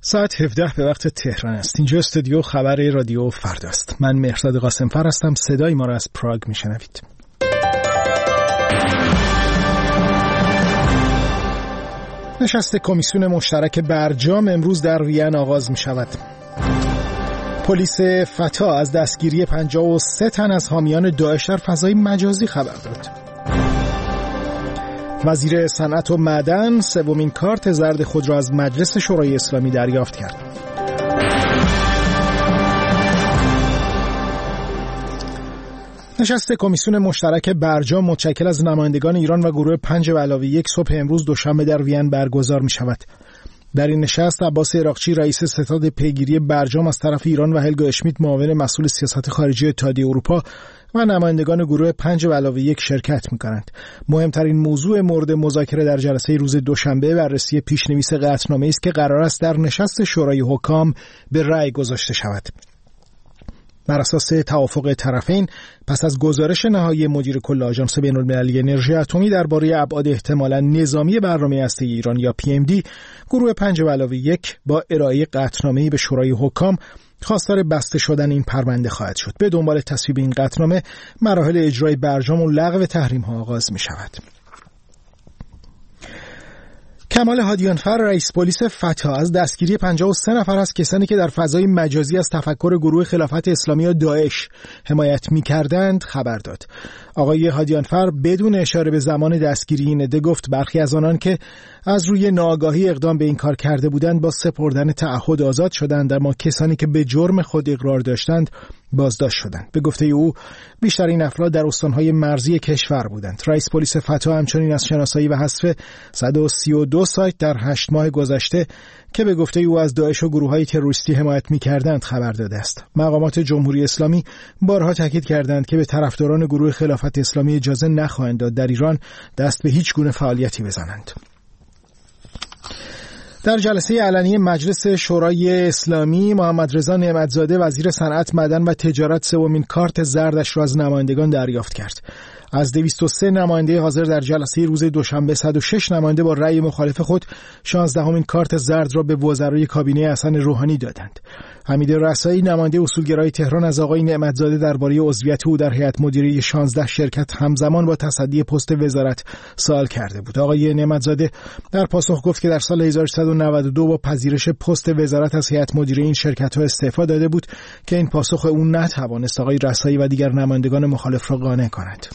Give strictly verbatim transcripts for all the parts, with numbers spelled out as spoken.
ساعت هفده به وقت تهران است. اینجا استودیو خبر رادیو فرداست. من مهرزاد قاسمفر هستم. صدای ما را از پراگ میشنوید. نشست کمیسیون مشترک برجام امروز در وین آغاز می شود. پلیس فتا از دستگیری پنجاه و سه تن از حامیان داعش در فضای مجازی خبر داد. وزیر صنعت و معدن سومین کارت زرد خود را از مجلس شورای اسلامی دریافت کرد. نشست کمیسیون مشترک برجام متشکل از نمایندگان ایران و گروه پنج به علاوه یک صبح امروز دوشنبه در وین برگزار می شود. در این نشست عباس عراقچی رئیس ستاد پیگیری برجام از طرف ایران و هلگا اشمیت معاون مسئول سیاست خارجی اتحادیه اروپا و نمایندگان گروه پنج به علاوه یک شرکت می‌کنند. مهمترین موضوع مورد مذاکره در جلسه روز دوشنبه بررسی پیشنویس قطعنامه‌ای است که قرار است در نشست شورای حکام به رأی گذاشته شود. بر اساس توافق طرفین پس از گزارش نهایی مدیر کل آژانس بین‌المللی انرژی اتمی درباره ابعاد احتمالاً نظامی برنامه هسته‌ای ایران یا پی ام دی، گروه پنج به علاوه یک با ارائه قطعنامه‌ای به شورای حکام خواستار بسته شدن این پرونده خواهد شد. به دنبال تصویب این قطعنامه مراحل اجرای برجام و لغو تحریم‌ها آغاز می‌شود. کمال هادیانفر رئیس پلیس فتا از دستگیری پنجاه و سه نفر از کسانی که در فضای مجازی از تفکر گروه خلافت اسلامی و داعش حمایت می‌کردند خبر داد. آقای هادیانفر بدون اشاره به زمان دستگیری این عده گفت برخی از آنان که از روی ناآگاهی اقدام به این کار کرده بودند با سپردن تعهد آزاد شدند، اما کسانی که به جرم خود اقرار داشتند بازداشت شدند. به گفته او بیشتر این افراد در استانهای مرزی کشور بودند. رئیس پلیس فتا همچنین از شناسایی و حذف صد و سی و دو سایت در هشت ماه گذشته که به گفته او از داعش و گروه‌های تروریستی حمایت می‌کردند خبر داده است. مقامات جمهوری اسلامی بارها تاکید کردند که به طرفداران گروه خلافت اسلامی اجازه نخواهند داد در ایران دست به هیچ گونه فعالیتی بزنند. در جلسه علنی مجلس شورای اسلامی محمد رضا نعمتزاده وزیر صنعت، معدن و تجارت سومین کارت زردش را از نمایندگان دریافت کرد. از دویست و سه نماینده حاضر در جلسه روز دوشنبه صد و شش نماینده با رأی مخالف خود شانزدهمین کارت زرد را به وزرای کابینه حسن روحانی دادند. حمید رسایی نماینده اصولگرای تهران از آقای نعمتزاده درباره عضویت او در هیئت مدیره شانزده شرکت همزمان با تصدی پست وزارت سوال کرده بود. آقای نعمتزاده در پاسخ گفت که در سال هزار و سیصد و نود و دو با پذیرش پست وزارت از هیئت مدیره این شرکت‌ها استعفا داده بود که این پاسخ او نتوانست آقای رسایی و دیگر نمایندگان مخالف را قانع کند.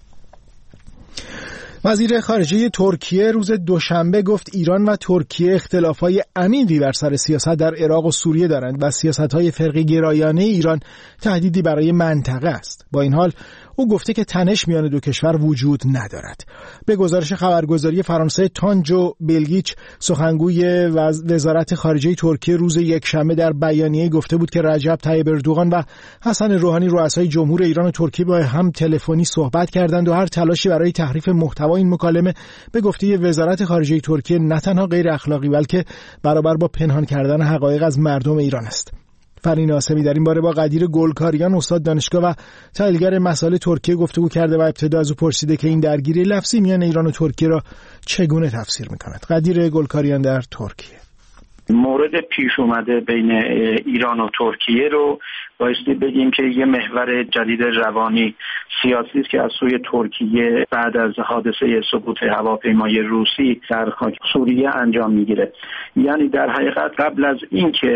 وزیر خارجه ترکیه روز دوشنبه گفت ایران و ترکیه اختلافات عمیقی بر سر سیاست در عراق و سوریه دارند و سیاست‌های فرقه گرایانه ایران تهدیدی برای منطقه است. با این حال او گفته که تنش میان دو کشور وجود ندارد. به گزارش خبرگزاری فرانسه تانجو بلگیچ، سخنگوی وزارت خارجه ترکیه روز یکشنبه در بیانیه گفته بود که رجب طیب اردوغان و حسن روحانی رؤسای جمهور ایران و ترکیه با هم تلفنی صحبت کردند و هر تلاشی برای تحریف محتوای این مکالمه به گفته وزارت خارجه ترکیه نه تنها غیر اخلاقی بلکه برابر با پنهان کردن حقایق از مردم ایران است. فرین آسمی در این باره با قدیر گلکاریان استاد دانشگاه و تحلیلگر مسائل ترکیه گفتگو کرده و ابتدا از او پرسیده که این درگیری لفظی میان ایران و ترکیه را چگونه تفسیر می‌کند. قدیر گلکاریان در ترکیه: مورد پیش اومده بین ایران و ترکیه رو بایستی بگیم که یه محور جدید روانی سیاسی است که از سوی ترکیه بعد از حادثه سقوط هواپیمای روسی در خاک سوریه انجام میگیره. یعنی در حقیقت قبل از اینکه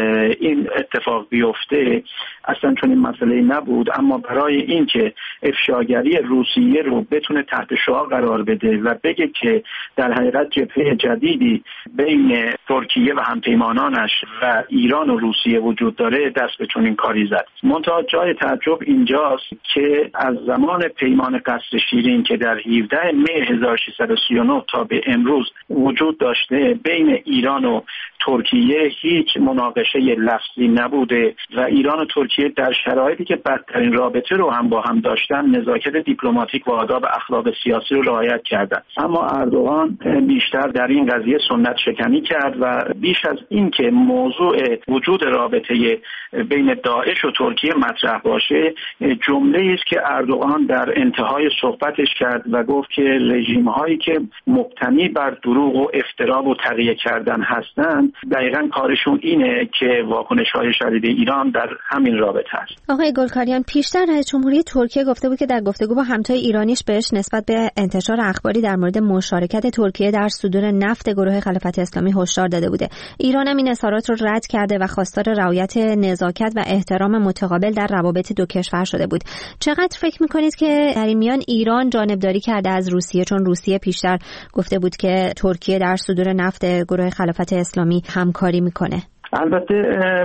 این اتفاق بیفته اصلا چون این مسئله نبود، اما برای اینکه افشاگری روسیه رو بتونه تحت شعاع قرار بده و بگه که در حقیقت جبهه جدیدی بین ترکیه و همپیمانانش و ایران و روسیه وجود داره، دست به چنین کاری زد. منتها جای تعجب اینجاست که از زمان پیمان قصر شیرین که در هفدهم می هزار و ششصد و سی و نه تا به امروز وجود داشته بین ایران و ترکیه هیچ مناقشه لفظی نبوده و ایران و ترکیه در شرایطی که بدترین رابطه رو هم با هم داشتن نزاکت دیپلماتیک و آداب اخلاق سیاسی رو رعایت کردن. اما اردوغان بیشتر در این قضیه سنت شکنی کرد و بیش از این که موضوع وجود رابطه بین داعش و ترکیه مطرح باشه، جمله‌ای است که اردوغان در انتهای صحبتش کرد و گفت که رژیم‌هایی که مبتنی بر دروغ و افترا و تقیه کردن هستند ایران دقیقاً کارشون اینه که واکنش‌های شدید ایران در همین رابطه است. آقای گلکاریان، پیشتر رئیس جمهوری ترکیه گفته بود که در گفتگو با همتای ایرانیش بهش نسبت به انتشار اخباری در مورد مشارکت ترکیه در صدور نفت گروه خلافت اسلامی هشدار داده بوده. ایران هم این اظهارات رو رد کرده و خواستار رعایت نزاکت و احترام متقابل در روابط دو کشور شده بود. چقدر فکر می‌کنید که در این میان ایران جانبداری کرده از روسیه، چون روسیه پیشتر گفته بود که ترکیه در صدور نفت گروه خلافت اسلامی همکاری میکنه؟ البته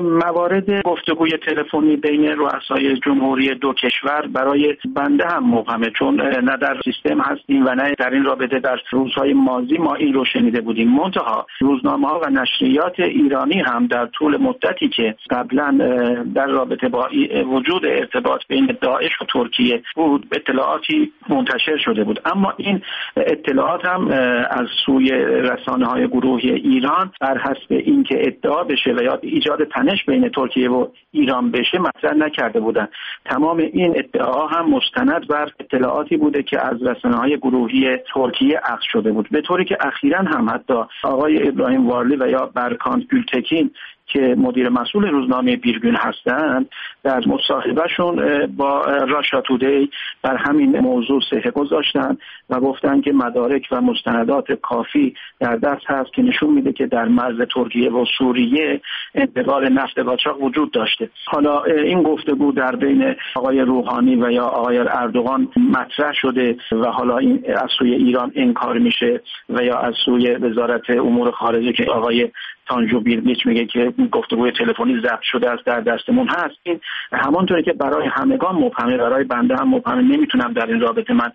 موارد گفتگوی تلفنی بین رؤسای جمهوری دو کشور برای بنده هم مبهمه، چون نه در سیستم هستیم و نه در این رابطه در روزهای ماضی ما این رو شنیده بودیم. منتها روزنامه‌ها و نشریات ایرانی هم در طول مدتی که قبلا در رابطه با وجود ارتباط بین داعش و ترکیه بود اطلاعاتی منتشر شده بود، اما این اطلاعات هم از سوی رسانه‌های گروهی ایران بر حسب اینکه ادعا بشه و یا ایجاد تنش بین ترکیه و ایران بشه مطرح نکرده بودند. تمام این ادعا هم مستند بر اطلاعاتی بوده که از رسانه‌های گروهی ترکیه اخذ شده بود، به طوری که اخیراً هم حتی آقای ابراهیم وارلی و یا برکان گültekin که مدیر مسئول روزنامه بیرگون هستند در مصاحبهشون با راشا تودی بر همین موضوع صحه گذاشتن و گفتن که مدارک و مستندات کافی در دست هست که نشون میده که در مرز ترکیه و سوریه انتقال نفت قاچاق وجود داشته. حالا این گفتگو در بین آقای روحانی و یا آقای اردوغان مطرح شده و حالا این از سوی ایران انکار میشه و یا از سوی وزارت امور خارجه که آقای تانجو بیرمیچ میگه که گفتگوی تلفنی ضبط شده است در دستمون هست. این همونطوری که برای همگان مبهمه، برای بنده هم مبهمه، نمیتونم در این رابطه من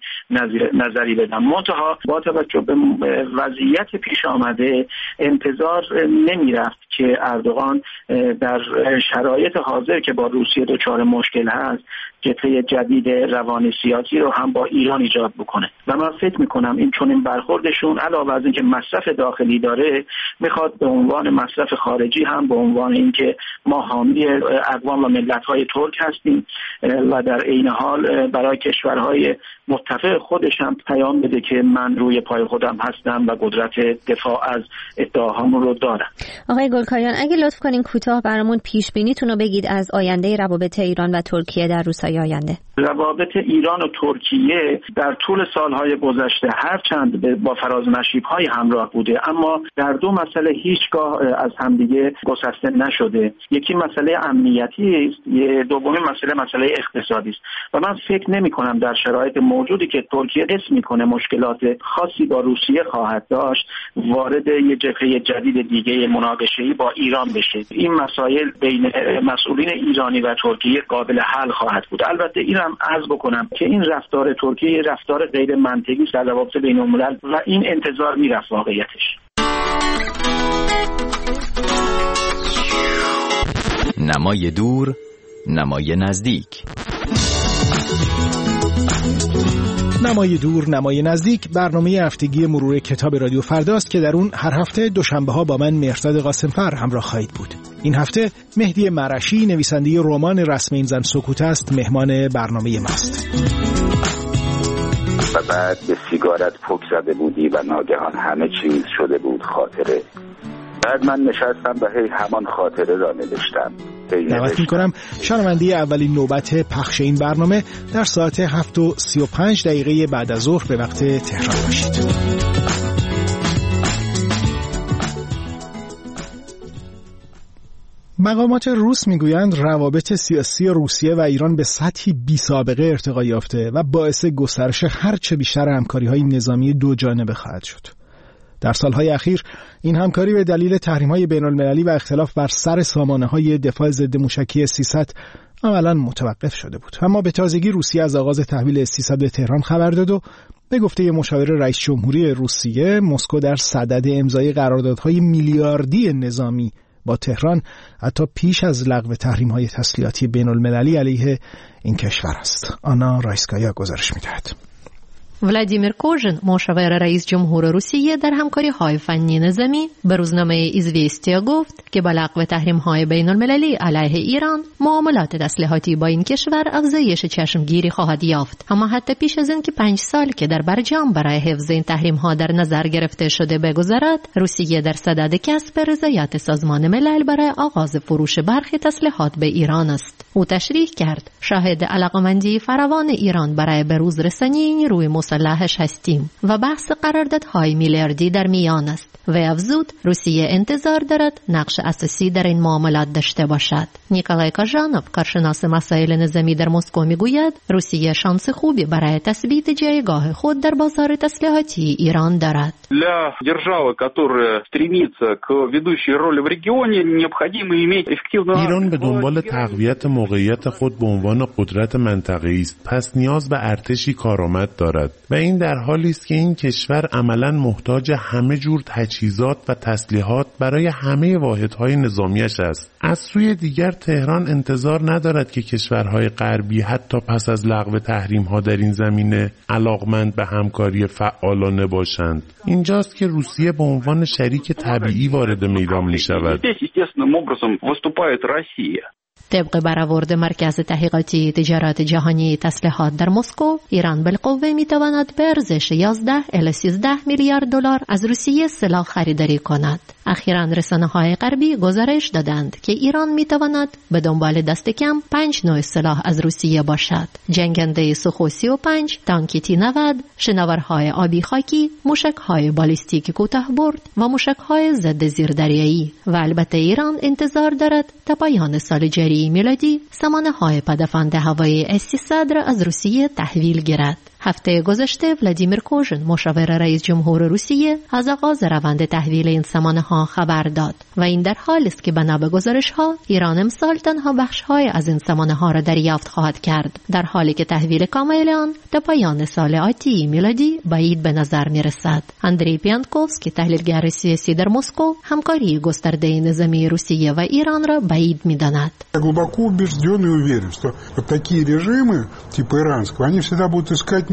نظری بدم. منتها با توجه به وضعیت پیش آمده انتظار نمیرفت که اردوغان در شرایط حاضر که با روسیه دچار مشکل هست جبهه جدید روانی سیاسی رو هم با ایران ایجاد بکنه و من فکر میکنم این چون این برخوردشون علاوه از اینکه مصرف داخلی داره میخواد به عنوان مصرف خارجی هم به عنوان اینکه ما حامی اقوام و ملت‌های ترک هستیم و در عین حال برای کشورهای متفق خودش هم پیام بده که من روی پای خودم هستم و قدرت دفاع از ادعاهامون رو دارم. آقای گلکاریان، اگه لطف کنین کوتاه برامون پیش بینیتون رو بگید از آینده روابط ایران و ترکیه در روزهای آینده. روابط ایران و ترکیه در طول سالهای گذشته هرچند با فراز و نشیب‌های همراه بوده اما در دو مسئله هیچگاه از همدیگه گسسته نشده. یکی مسئله امنیتی است، دومی مسئله مسئله اقتصادی است و من فکر نمی‌کنم در شرایط موجودی که ترکیه اسم می‌کنه مشکلات خاصی با روسیه خواهد داشت وارد یه جبهه جدید دیگه مناقشه‌ای با ایران بشه. این مسائل بین مسئولین ایرانی و ترکیه قابل حل خواهد بود. البته این هم عرض بکنم که این رفتار ترکیه رفتار غیر منطقی است در روابط بین‌الملل و این انتظار میرفت واقعیتش. نمای دور، نمای نزدیک. نمای دور، نمای نزدیک برنامه هفتگی مرور کتاب رادیو فرداست که در اون هر هفته دوشنبه ها با من مهرداد قاسمفر همراه خواهید بود. این هفته مهدی مرشی نویسنده رمان رسم این زن سکوت است مهمان برنامه ماست. و بعد به سیگارت پک زده بودی و ناگهان همه چیز شده بود خاطره. بعد من نشستم و هی همان خاطره را نوشتم. دعوت میکنم شنونده اولین نوبت پخش این برنامه در ساعت هفت و سی و پنج دقیقه بعد از ظهر به وقت تهران باشید. مقامات روس میگویند روابط سیاسی روسیه و ایران به سطحی بی سابقه ارتقا یافته و باعث گسترش هرچه بیشتر همکاری‌های نظامی دو جانبه خواهد شد. در سالهای اخیر این همکاری به دلیل تحریم‌های بین‌المللی و اختلاف بر سر سامانه‌های دفاع ضد موشکی سی صد عملاً متوقف شده بود. اما به تازگی روسیه از آغاز تحویل سی صد به تهران خبر داد و به گفته مشاور رئیس جمهوری روسیه مسکو در صدد امضای قراردادهای میلیاردی نظامی با تهران حتی پیش از لغو تحریم‌های تسلیحاتی بین‌المللی علیه این کشور است. آنا رایسکایا گزارش می‌دهد. ولادیمیر کوژن مشاور رئیس جمهور روسیه در همکاری‌های فنی نظامی به روزنامه ایزویستیا گفت که با لغو تحریم‌های بین‌المللی علیه ایران معاملات تسلیحاتی با این کشور افزایش چشمگیری خواهد یافت. اما حتی پیش از این که پنج سال که در برجام برای حفظ این تحریم‌ها در نظر گرفته شده بگذرد، روسیه در صدد کسب رضایت سازمان ملل برای آغاز فروش برخی تسلیحات به ایران است. او تشریح کرد شاهد علاقمندی فراوان ایران برای بروز رسانی نیروی مسلحش هستیم و بحث قراردادهای میلیاردی در میان است و افزود روسیه انتظار دارد نقش اساسی در این معاملات داشته باشد. نیکولای کاژانوف کارشناس مسائل نظامی در مسکو میگوید روسیه شانس خوبی برای تثبیت جایگاه خود در بازار تسلیحاتی ایران دارد. Для державы, которая стремится к ведущей роли в регионе, необходимо иметь эффективную ایران به دنبال تقویت موقعیت خود به عنوان قدرت منطقه‌ای است، پس نیاز به ارتشی کارآمد دارد و این در حالی است که این کشور عملاً محتاج همه جور تجهیزات و تسلیحات برای همه واحدهای نظامیش است. از سوی دیگر تهران انتظار ندارد که کشورهای غربی حتی پس از لغو تحریم‌ها در این زمینه علاقمند به همکاری فعالانه باشند. اینجاست که روسیه به عنوان شریک طبیعی وارد میدان می‌شود. طبق برآورد مرکز تحقیقاتی تجارت جهانی تسلیحات در مسکو، ایران بالقوه میتواند به ارزش یازده الی سیزده میلیارد دلار از روسیه سلاح خریداری کند. اخیراً رسانه‌های غربی گزارش دادند که ایران میتواند به دنبال دست کم پنج نوع سلاح از روسیه باشد: جنگنده سوخو سی و پنج، تانک تی نود، شناورهای آبی خاکی، موشک‌های بالیستیک کوتاه‌برد و موشک‌های ضد زیردریایی. و البته ایران انتظار دارد تا پایان سال جاری میلادی سامانه‌های پدافند هوایی اس سیصد را از روسیه تحویل گیرد. هفته گذشته ولادیمیر کوژن مشاور رئیس جمهور روسیه از آغاز روند تحویل این سامانه‌ها خبر داد و این در حالی است که بنا به گزارش‌ها ایران امسال تنها بخش‌های از این سامانه‌ها را دریافت خواهد کرد، در حالی که تحویل کامل آن تا پایان سال آتی میلادی بعید به نظر می‌رسد. اندری پیانکوفسکی تحلیلگر سیاسی در مسکو همکاری گسترده نظامی روسیه و ایران را بعید می‌داند. глубоко убежден и уверен, что вот такие режимы типа иранского, они всегда будут искать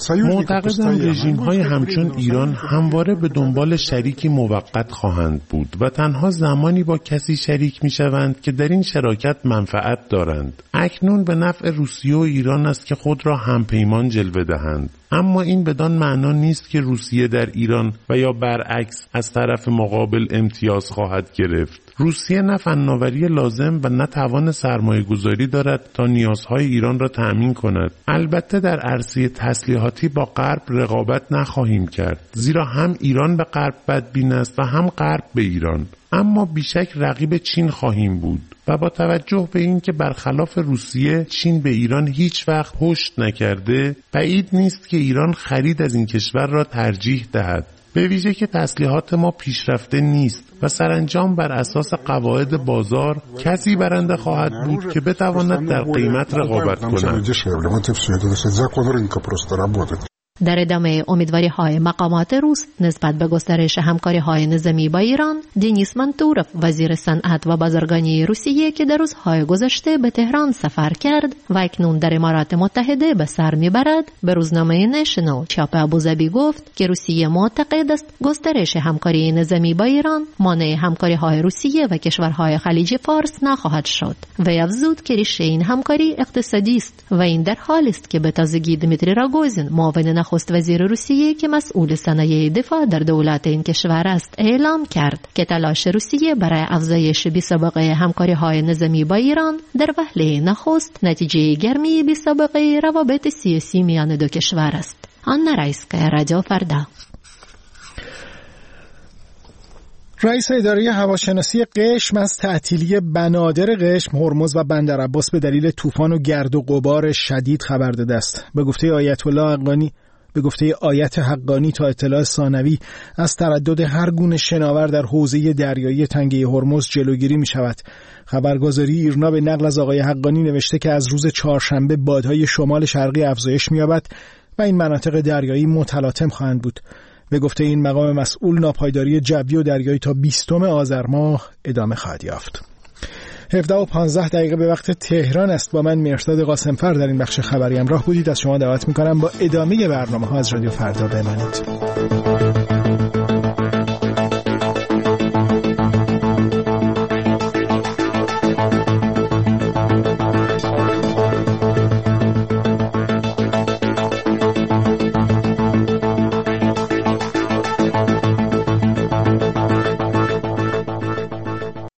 معتقدم رژیم‌های همچون ایران همواره به دنبال شریکی موقت خواهند بود و تنها زمانی با کسی شریک می‌شوند که در این شراکت منفعت دارند. اکنون به نفع روسیه و ایران است که خود را همپیمان جلوه دهند. اما این بدان معنا نیست که روسیه در ایران و یا برعکس از طرف مقابل امتیاز خواهد گرفت. روسیه نه فناوری لازم و نه توان سرمایه گذاری دارد تا نیازهای ایران را تأمین کند. البته در عرصه تسلیحاتی با غرب رقابت نخواهیم کرد، زیرا هم ایران به غرب بدبین است و هم غرب به ایران. اما بیشک رقیب چین خواهیم بود و با توجه به این که برخلاف روسیه چین به ایران هیچ وقت پشت نکرده، بعید نیست که ایران خرید از این کشور را ترجیح دهد، به ویژه که تسلیحات ما پیشرفته نیست و سرانجام بر اساس قواعد بازار کسی برنده خواهد بود که بتواند در قیمت رقابت کند. در ادامه امیدواری‌های مقامات روس نسبت به گسترش همکاری‌های نظامی با ایران، دنیس منتوروف وزیر صنعت و بازرگانی روسیه که در روزهای گذشته به تهران سفر کرد و اکنون در امارات متحده به سر می‌برد، به روزنامه نشنال چاپ ابوظبی گفت که روسیه معتقد است گسترش همکاری نظامی با ایران مانع همکاری‌های روسیه و کشورهای خلیج فارس نخواهد شد و افزود که ریشه این همکاری اقتصادی است و این در حالی است که به تازگی دمیتری راگوزین معاون نخست وزیر روسیه که مسئول صنایع دفاع در دولت این کشور است اعلام کرد که تلاش روسیه برای افزایش بی‌سابقه همکاری‌های نظامی با ایران در وهله نخست نتیجه گرمی بی‌سابقه روابط سیاسی میان دو کشور است. آن رئیس‌کای رادیو فردا. رئیس اداره هواشناسی قشم از تعطیلی بنادر قشم، هرمز و بندرعباس به دلیل طوفان و گرد و غبار شدید خبر داده است. به گفته آیت الله حقانی به گفته آیت حقانی تا اطلاع ثانوی از تردد هر گونه شناور در حوزه دریایی تنگه هرمز جلوگیری می شود. خبرگزاری ایرنا به نقل از آقای حقانی نوشته که از روز چهارشنبه بادهای شمال شرقی افزایش می یابد و این مناطق دریایی متلاطم خواهند بود. به گفته این مقام مسئول، ناپایداری جوی و دریایی تا بیستم آذر ماه ادامه خواهد یافت. هفده و پانزده دقیقه به وقت تهران است. با من مرتضی قاسمفر در این بخش خبری همراه بودید. از شما دعوت میکنم با ادامه برنامه ها از رادیو فردا بمانید.